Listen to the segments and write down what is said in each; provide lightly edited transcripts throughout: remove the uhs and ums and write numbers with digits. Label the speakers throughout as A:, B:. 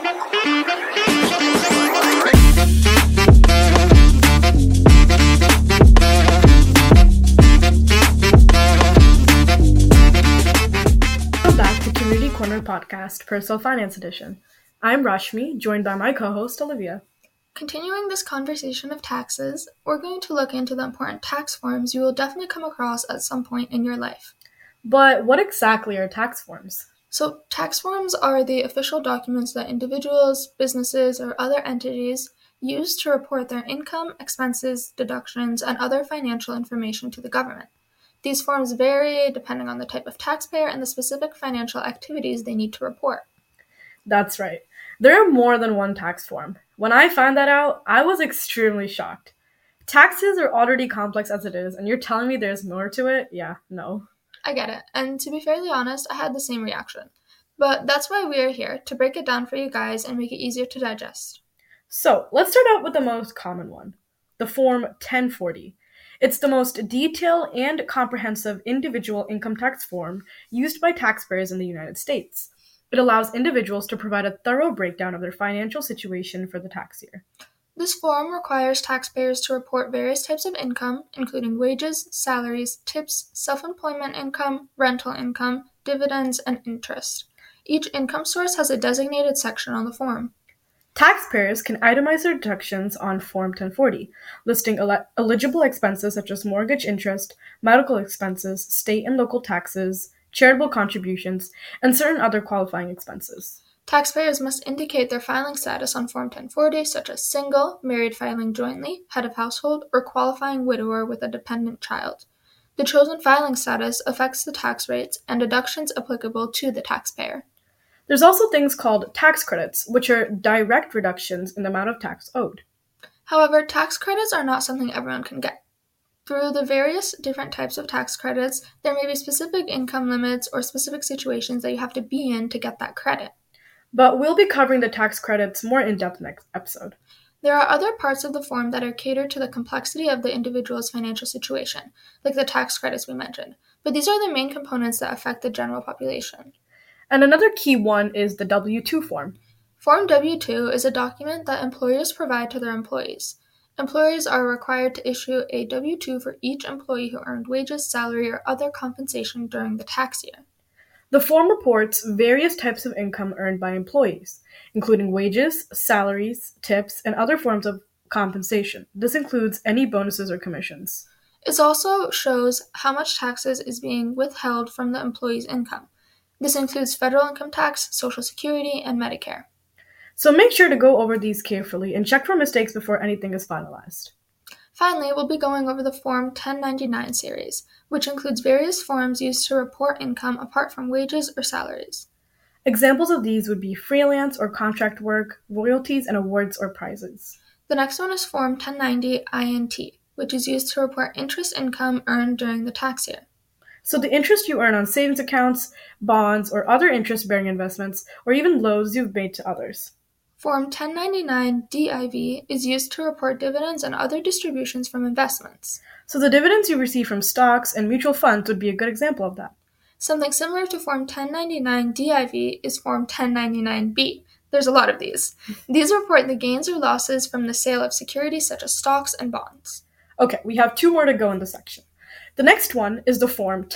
A: Podcast, Personal Finance Edition. I'm Rashmi, joined by my co-host Olivia.
B: Continuing this conversation of taxes, we're going to look into the important tax forms you will definitely come across at some point in your life.
A: But what exactly are tax forms?
B: So, tax forms are the official documents that individuals, businesses, or other entities use to report their income, expenses, deductions, and other financial information to the government. These forms vary depending on the type of taxpayer and the specific financial activities they need to report.
A: That's right. There are more than one tax form. When I found that out, I was extremely shocked. Taxes are already complex as it is, and you're telling me there's more to it? Yeah, no.
B: I get it, and to be fairly honest, I had the same reaction. But that's why we are here, to break it down for you guys and make it easier to digest.
A: So, let's start out with the most common one, the Form 1040. It's the most detailed and comprehensive individual income tax form used by taxpayers in the United States. It allows individuals to provide a thorough breakdown of their financial situation for the tax year.
B: This form requires taxpayers to report various types of income, including wages, salaries, tips, self-employment income, rental income, dividends, and interest. Each income source has a designated section on the form.
A: Taxpayers can itemize their deductions on Form 1040, listing eligible expenses such as mortgage interest, medical expenses, state and local taxes, charitable contributions, and certain other qualifying expenses.
B: Taxpayers must indicate their filing status on Form 1040, such as single, married filing jointly, head of household, or qualifying widower with a dependent child. The chosen filing status affects the tax rates and deductions applicable to the taxpayer.
A: There's also things called tax credits, which are direct reductions in the amount of tax owed.
B: However, tax credits are not something everyone can get. Through the various different types of tax credits, there may be specific income limits or specific situations that you have to be in to get that credit.
A: But we'll be covering the tax credits more in depth next episode.
B: There are other parts of the form that are catered to the complexity of the individual's financial situation, like the tax credits we mentioned, but these are the main components that affect the general population.
A: And another key one is the W-2 form.
B: Form W-2 is a document that employers provide to their employees. Employers are required to issue a W-2 for each employee who earned wages, salary, or other compensation during the tax year.
A: The form reports various types of income earned by employees, including wages, salaries, tips, and other forms of compensation. This includes any bonuses or commissions.
B: It also shows how much taxes is being withheld from the employee's income. This includes federal income tax, Social Security, and Medicare.
A: So make sure to go over these carefully and check for mistakes before anything is finalized.
B: Finally, we'll be going over the Form 1099 series, which includes various forms used to report income apart from wages or salaries.
A: Examples of these would be freelance or contract work, royalties, and awards or prizes.
B: The next one is Form 1090 INT, which is used to report interest income earned during the tax year.
A: So the interest you earn on savings accounts, bonds, or other interest-bearing investments, or even loans you've made to others.
B: Form 1099 DIV is used to report dividends and other distributions from investments.
A: So the dividends you receive from stocks and mutual funds would be a good example of that.
B: Something similar to Form 1099 DIV is Form 1099B. There's a lot of these. These report the gains or losses from the sale of securities such as stocks and bonds.
A: Okay, we have two more to go in this section. The next one is the Form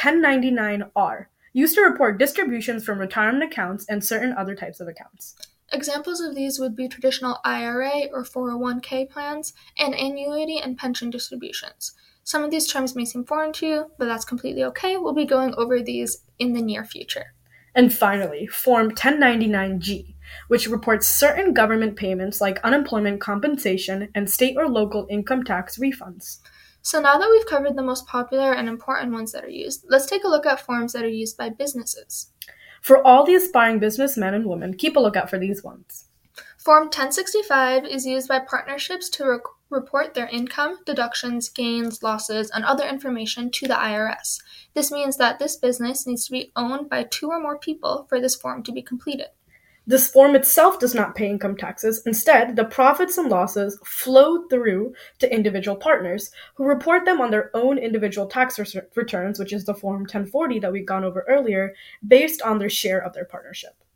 A: 1099R, used to report distributions from retirement accounts and certain other types of accounts.
B: Examples of these would be traditional IRA or 401k plans and annuity and pension distributions. Some of these terms may seem foreign to you, but that's completely okay. We'll be going over these in the near future.
A: And finally, Form 1099G, which reports certain government payments like unemployment compensation and state or local income tax refunds.
B: So now that we've covered the most popular and important ones that are used, let's take a look at forms that are used by businesses.
A: For all the aspiring businessmen and women, keep a lookout for these ones.
B: Form 1065 is used by partnerships to report their income, deductions, gains, losses, and other information to the IRS. This means that this business needs to be owned by 2 or more people for this form to be completed.
A: This form itself does not pay income taxes. Instead, the profits and losses flow through to individual partners who report them on their own individual tax returns, which is the Form 1040 that we've gone over earlier, based on their share of their partnership.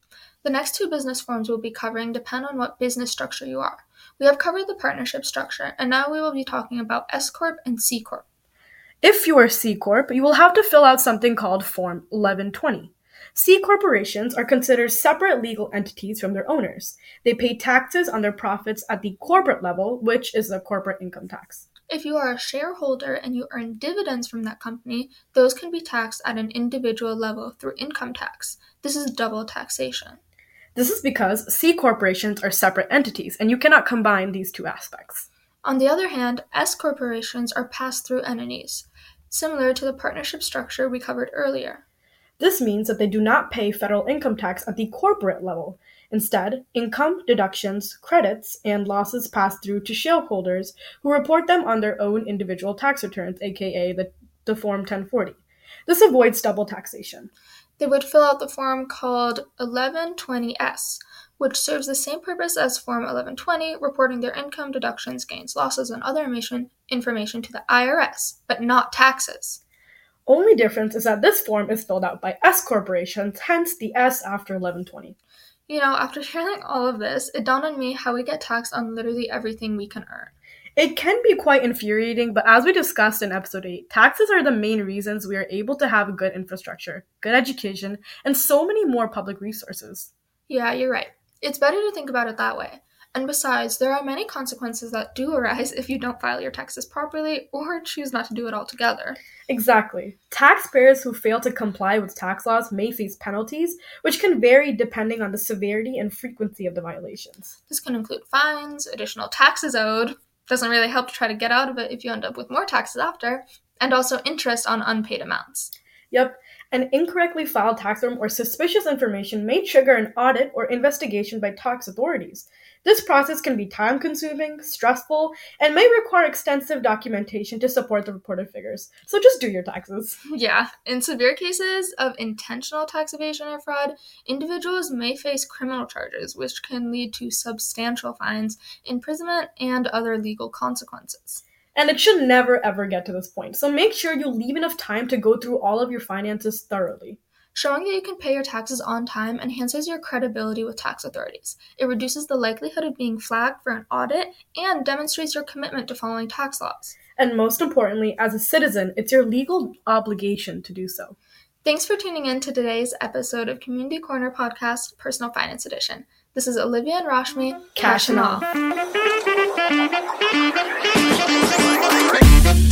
B: The next two business forms we'll be covering depend on what business structure you are. We have covered the partnership structure, and now we will be talking about S Corp and C Corp.
A: If you are C Corp, you will have to fill out something called Form 1120. C corporations are considered separate legal entities from their owners. They pay taxes on their profits at the corporate level, which is the corporate income tax.
B: If you are a shareholder and you earn dividends from that company, those can be taxed at an individual level through income tax. This is double taxation.
A: This is because C corporations are separate entities, and you cannot combine these two aspects.
B: On the other hand, S corporations are pass-through entities, similar to the partnership structure we covered earlier.
A: This means that they do not pay federal income tax at the corporate level. Instead, income, deductions, credits, and losses pass through to shareholders who report them on their own individual tax returns, aka the Form 1040. This avoids double taxation.
B: They would fill out the form called 1120S, which serves the same purpose as Form 1120, reporting their income, deductions, gains, losses, and other information to the IRS, but not taxes.
A: Only difference is that this form is filled out by S corporations, hence the S after 1120.
B: After hearing all of this, it dawned on me how we get taxed on literally everything we can earn.
A: It can be quite infuriating, but as we discussed in episode 8, taxes are the main reasons we are able to have good infrastructure, good education, and so many more public resources.
B: Yeah, you're right. It's better to think about it that way. And besides, there are many consequences that do arise if you don't file your taxes properly or choose not to do it altogether.
A: Exactly. Taxpayers who fail to comply with tax laws may face penalties, which can vary depending on the severity and frequency of the violations.
B: This can include fines, additional taxes owed, doesn't really help to try to get out of it if you end up with more taxes after, and also interest on unpaid amounts.
A: Yep, an incorrectly filed tax form or suspicious information may trigger an audit or investigation by tax authorities. This process can be time-consuming, stressful, and may require extensive documentation to support the reported figures. So just do your taxes.
B: Yeah, in severe cases of intentional tax evasion or fraud, individuals may face criminal charges, which can lead to substantial fines, imprisonment, and other legal consequences.
A: And it should never ever get to this point, so make sure you leave enough time to go through all of your finances thoroughly.
B: Showing that you can pay your taxes on time enhances your credibility with tax authorities. It reduces the likelihood of being flagged for an audit and demonstrates your commitment to following tax laws.
A: And most importantly, as a citizen, it's your legal obligation to do so.
B: Thanks for tuning in to today's episode of Community Corner Podcast, Personal Finance Edition. This is Olivia and Rashmi,
A: Cash and all.